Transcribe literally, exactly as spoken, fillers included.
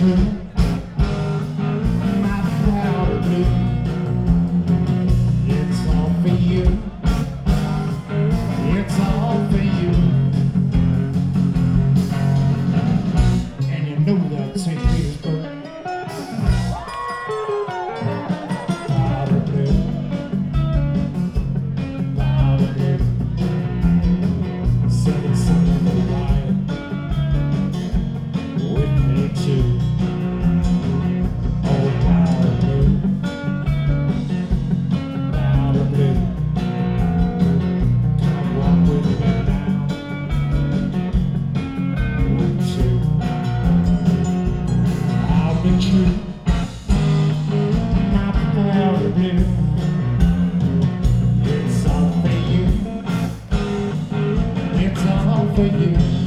true. My powder blue. It's all for you. It's all for you. And you know that Saint Petersburg. Powder blue. Powder blue. Silly, silly little lion. With me too. Oh, powder blue. Powder blue. Come walk with me now. Won't you? I'll be true. My powder blue. It's all for you. It's all for you.